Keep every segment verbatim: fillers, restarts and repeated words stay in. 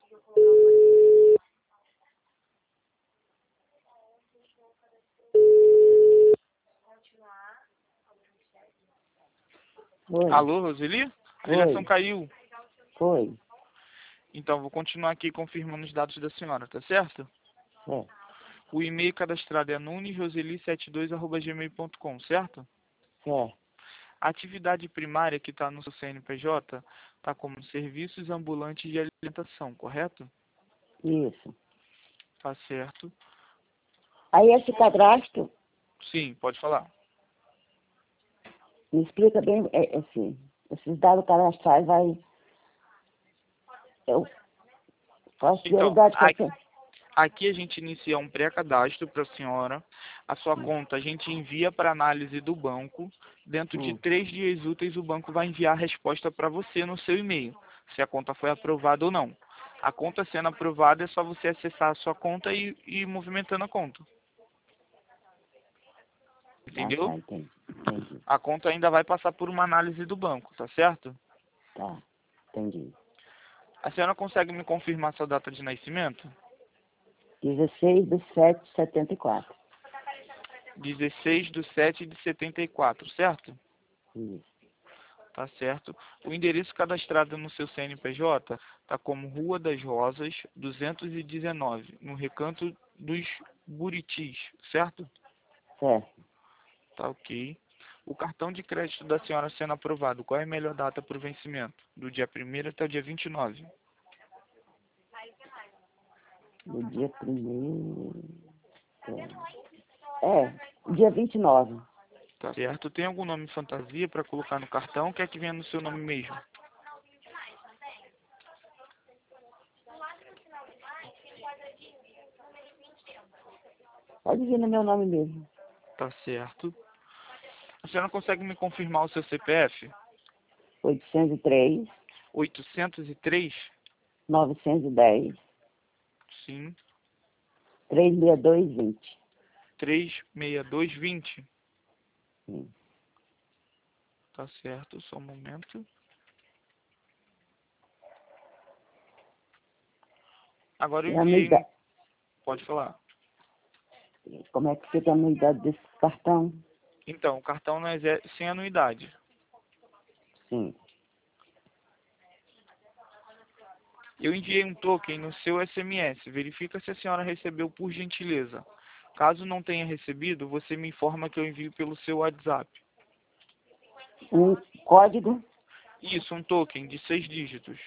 Oi. Alô, Roseli? A Oi. ligação caiu. Foi. Então, vou continuar aqui confirmando os dados da senhora, tá certo? É. O e-mail cadastrado é nunes roseli setenta e dois arroba gmail ponto com, certo? Certo. A atividade primária que está no seu C N P J está como serviços ambulantes de alimentação, correto? Isso. Tá certo. Aí esse cadastro, Sim, pode falar. me explica bem, é, é assim, esses dados cadastrais vai... Eu faço Então, prioridade com aqui, você. aqui a gente inicia um pré-cadastro para a senhora. A sua Hum. conta a gente envia para análise do banco. Dentro de Hum. três dias úteis o banco vai enviar a resposta para você no seu e-mail, se a conta foi aprovada ou não. A conta sendo aprovada é só você acessar a sua conta e e ir movimentando a conta. Ah, Entendeu? tá, entendi. Entendi. A conta ainda vai passar por uma análise do banco, tá certo? Tá, entendi. A senhora consegue me confirmar sua data de nascimento? dezesseis de sete de setenta e quatro. dezesseis de sete de setenta e quatro, certo? Isso. Tá certo. O endereço cadastrado no seu C N P J tá como Rua das Rosas, duzentos e dezenove, no Recanto dos Buritis, certo? Certo. Tá ok. O cartão de crédito da senhora sendo aprovado, qual é a melhor data para o vencimento? Do dia primeiro até o dia vinte e nove. No dia primeiro... É, é dia vinte e nove. Tá certo. Tem algum nome fantasia para colocar no cartão ou quer que venha no seu nome mesmo? Pode vir no meu nome mesmo. Tá certo. A senhora consegue me confirmar o seu C P F? oitocentos e três, oitocentos e três? novecentos e dez, Sim. trezentos e sessenta e dois, vinte. três seis dois vinte. Sim. Tá certo, só um momento. Agora eu E a enviei um... anuidade, Pode falar. como é que fica a anuidade desse cartão? Então, o cartão não é ze- sem anuidade. Sim. Eu enviei um token no seu S M S. Verifica se a senhora recebeu por gentileza. Caso não tenha recebido, você me informa que eu envio pelo seu WhatsApp. Um código? Isso, um token de seis dígitos.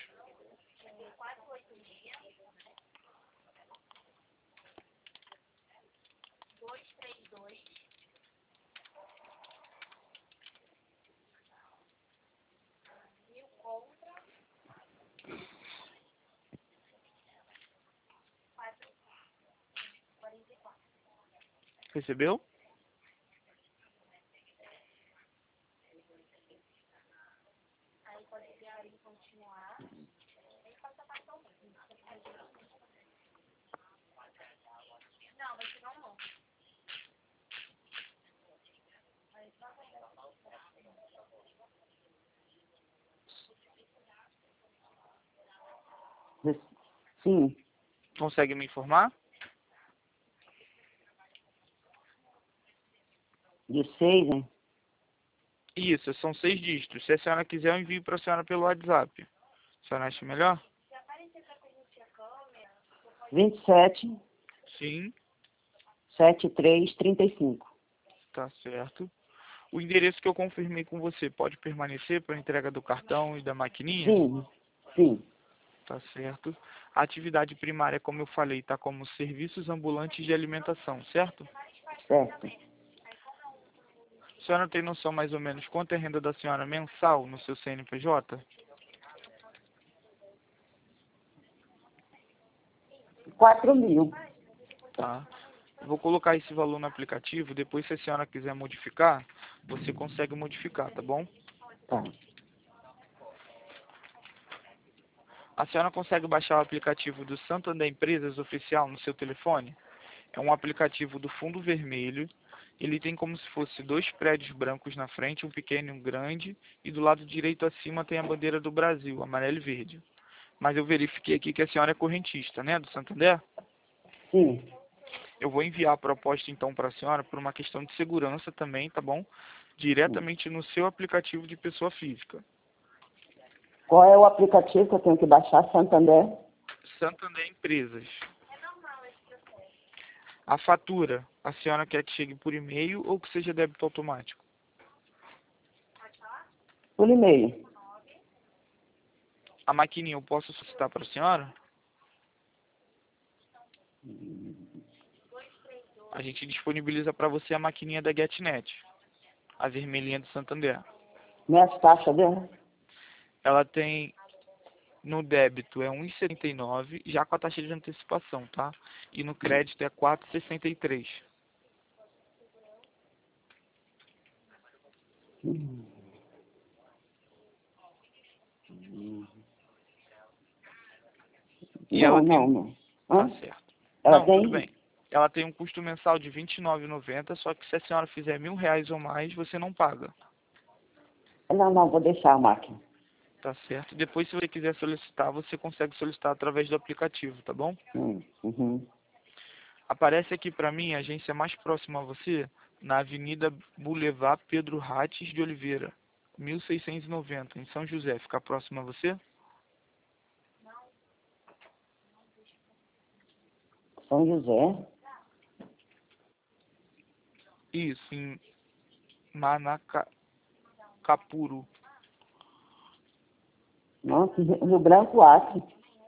Recebeu? Sim. Consegue me informar? De seis, né? Isso, são seis dígitos. Se a senhora quiser, eu envio para a senhora pelo WhatsApp. A senhora acha melhor? vinte e sete, Sim, setenta e três, trinta e cinco. tá certo. O endereço que eu confirmei com você pode permanecer para a entrega do cartão e da maquininha? Sim, sim. Tá certo. A atividade primária, como eu falei, está como serviços ambulantes de alimentação, certo? Certo. A senhora tem noção mais ou menos quanto é a renda da senhora mensal no seu C N P J? quatro mil. Tá. Eu vou colocar esse valor no aplicativo, depois se a senhora quiser modificar, você consegue modificar, tá bom? Tá. A senhora consegue baixar o aplicativo do Santander Empresas Oficial no seu telefone? É um aplicativo do fundo vermelho. Ele tem como se fosse dois prédios brancos na frente, um pequeno e um grande, e do lado direito acima tem a bandeira do Brasil, amarelo e verde. Mas eu verifiquei aqui que a senhora é correntista, né, do Santander? Sim. Eu vou enviar a proposta então para a senhora por uma questão de segurança também, tá bom? Sim. Diretamente no seu aplicativo de pessoa física. Qual é o aplicativo que eu tenho que baixar? Santander? Santander Empresas. A fatura, a senhora quer que chegue por e-mail ou que seja débito automático? Por e-mail. A maquininha eu posso solicitar para a senhora? A gente disponibiliza para você a maquininha da GetNet, a vermelhinha do Santander. Minhas taxas dela? Ela tem, no débito é um vírgula setenta e nove, já com a taxa de antecipação, tá? E no crédito é quatro vírgula sessenta e três. Hum. E Não, ela tem não, um... não. Tá Hã? certo. Ela Não, tudo tem? bem. Ela tem um custo mensal de vinte e nove reais e noventa centavos, só que se a senhora fizer mil reais ou mais, você não paga. Não, não, vou deixar a máquina. Tá certo? Depois, se você quiser solicitar, você consegue solicitar através do aplicativo, tá bom? Hum, uhum. Aparece aqui para mim a agência mais próxima a você, na Avenida Boulevard Pedro Rates de Oliveira, mil seiscentos e noventa, em São José. Fica próximo a você? São José? Isso, em Manacapuru. Nossa, Rio Branco, Acre.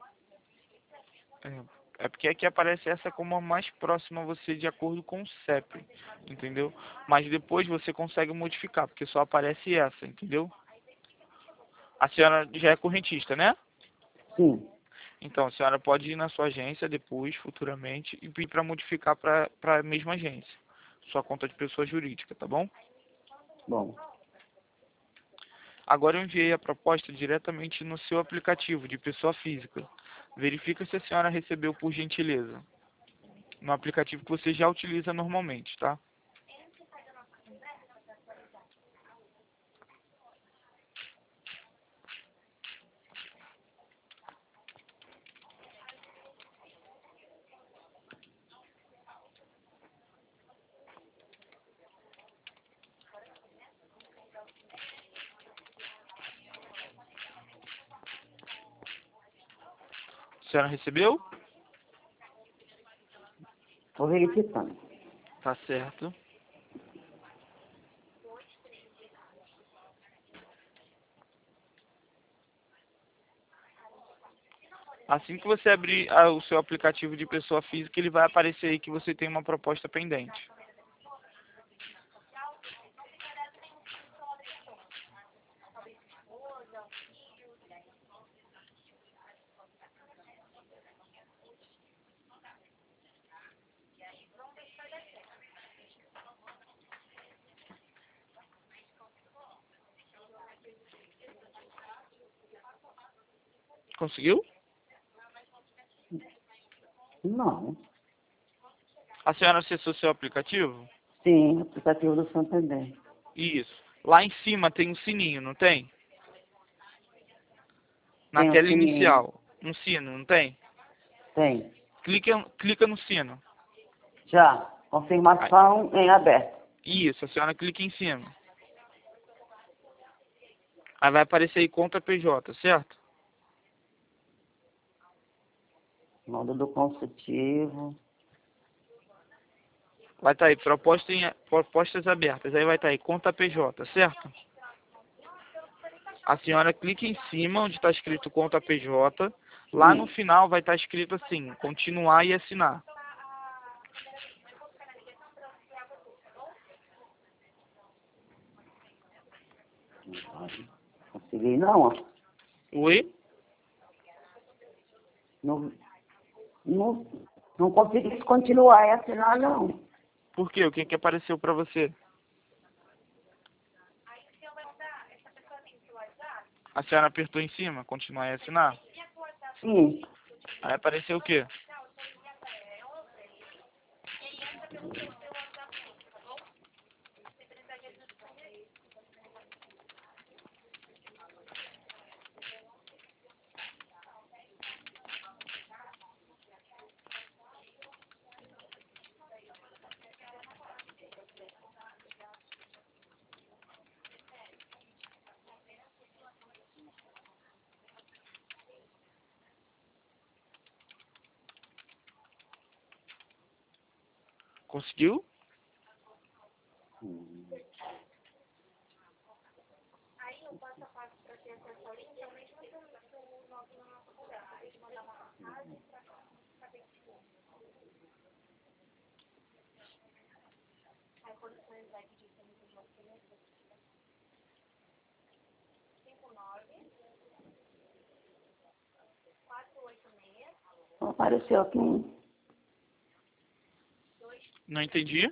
É, é porque aqui aparece essa como a mais próxima a você de acordo com o C E P, entendeu? Mas depois você consegue modificar, porque só aparece essa, entendeu? A senhora já é correntista, né? Sim. Então, a senhora pode ir na sua agência depois, futuramente, e pedir para modificar para a mesma agência. Sua conta de pessoa jurídica, tá bom? Bom. Agora eu enviei a proposta diretamente no seu aplicativo de pessoa física. Verifica se a senhora recebeu por gentileza. No aplicativo que você já utiliza normalmente, tá? A senhora recebeu? Estou verificando. Tá certo. Assim que você abrir ah, o seu aplicativo de pessoa física, ele vai aparecer aí que você tem uma proposta pendente. Conseguiu? Não. A senhora acessou seu aplicativo? Sim, aplicativo do Santander. Isso. Lá em cima tem um sininho, não tem? Na Tem o tela sininho. inicial. Um sino, não tem? Tem. Clica, clica no sino. Já. Aí- Confirmação em aberto. Isso, a senhora clica em cima. Aí vai aparecer aí conta P J, certo? Módulo consultivo. Vai estar aí proposta em, propostas abertas. Aí vai estar aí conta P J, certo? A senhora clica em cima onde está escrito conta P J. Lá no Hum. final vai estar escrito assim, continuar e assinar. Consegui não, ó. Oi? Não, não, não consegui continuar e assinar, não. Por quê? O que que apareceu para você? A senhora apertou em cima, continuar e assinar? Sim. Aí apareceu o quê? Conseguiu? Hum. Não apareceu aqui. Não entendi.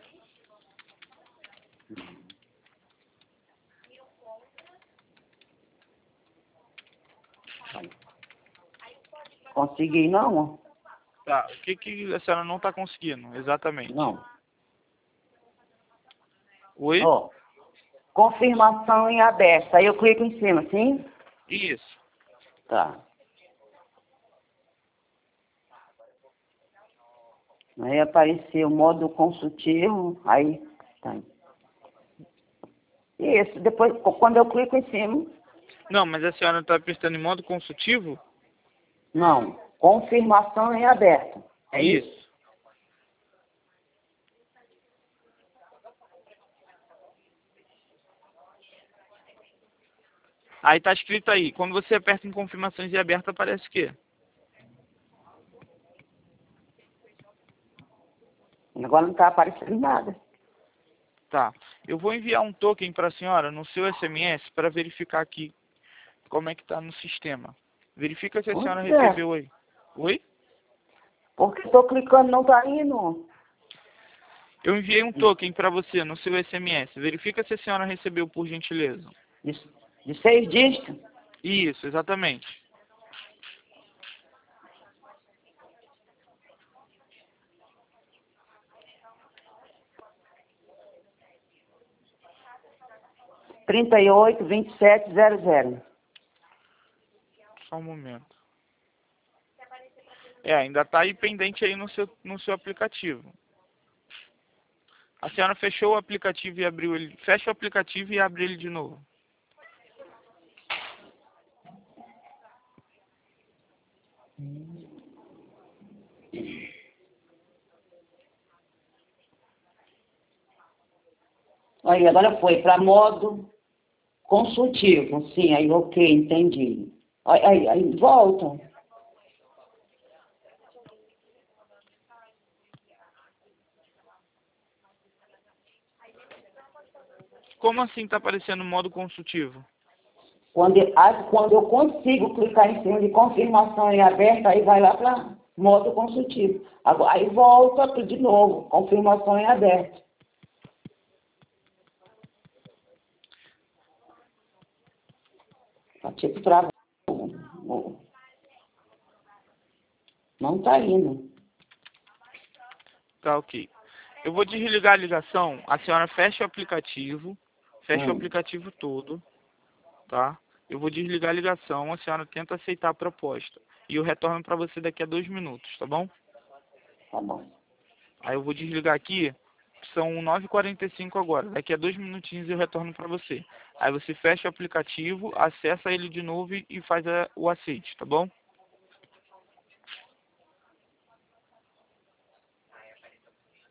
Consegui não? Tá, o que, que a senhora não está conseguindo, exatamente? Não. Oi? Ó, confirmação em aberto. Aí eu clico em cima, sim? Isso. Tá. Aí apareceu o modo consultivo, aí tá. Isso, depois, quando eu clico em cima, Não, mas a senhora está apertando em modo consultivo? não, confirmação em aberto. É isso? Isso. Aí tá escrito aí, quando você aperta em confirmações em aberto, aparece o quê? Agora não tá aparecendo nada. Tá. Eu vou enviar um token para a senhora no seu S M S para verificar aqui como é que tá no sistema. Verifica se a senhora Pois é, recebeu aí. Oi? porque tô clicando não tá indo. Eu enviei um token para você no seu S M S. Verifica se a senhora recebeu, por gentileza. De, de seis dígitos. Isso, exatamente. trinta e oito, vinte e sete, zero zero. Só um momento. É, ainda tá aí pendente aí no seu, no seu aplicativo. A senhora fechou o aplicativo e abriu ele. Fecha o aplicativo e abre ele de novo. Aí agora foi para modo consultivo. Sim, aí ok, entendi. Aí, aí, aí volta. Como assim tá aparecendo modo consultivo? Quando, eu- aí, quando eu consigo clicar em cima de confirmação em aberto, aí vai lá para modo consultivo. Agora, aí volta tudo de novo, confirmação em aberto. Tá tipo travado. Não tá indo. Tá, ok. Eu vou desligar a ligação. A senhora fecha o aplicativo. Fecha o Hum, aplicativo todo, tá? Eu vou desligar a ligação. A senhora tenta aceitar a proposta. E eu retorno para você daqui a dois minutos, tá bom? tá bom. Aí eu vou desligar aqui. São nove e quarenta e cinco agora. Daqui a dois minutinhos eu retorno para você. Aí você fecha o aplicativo, acessa ele de novo e faz a, o aceite, tá bom?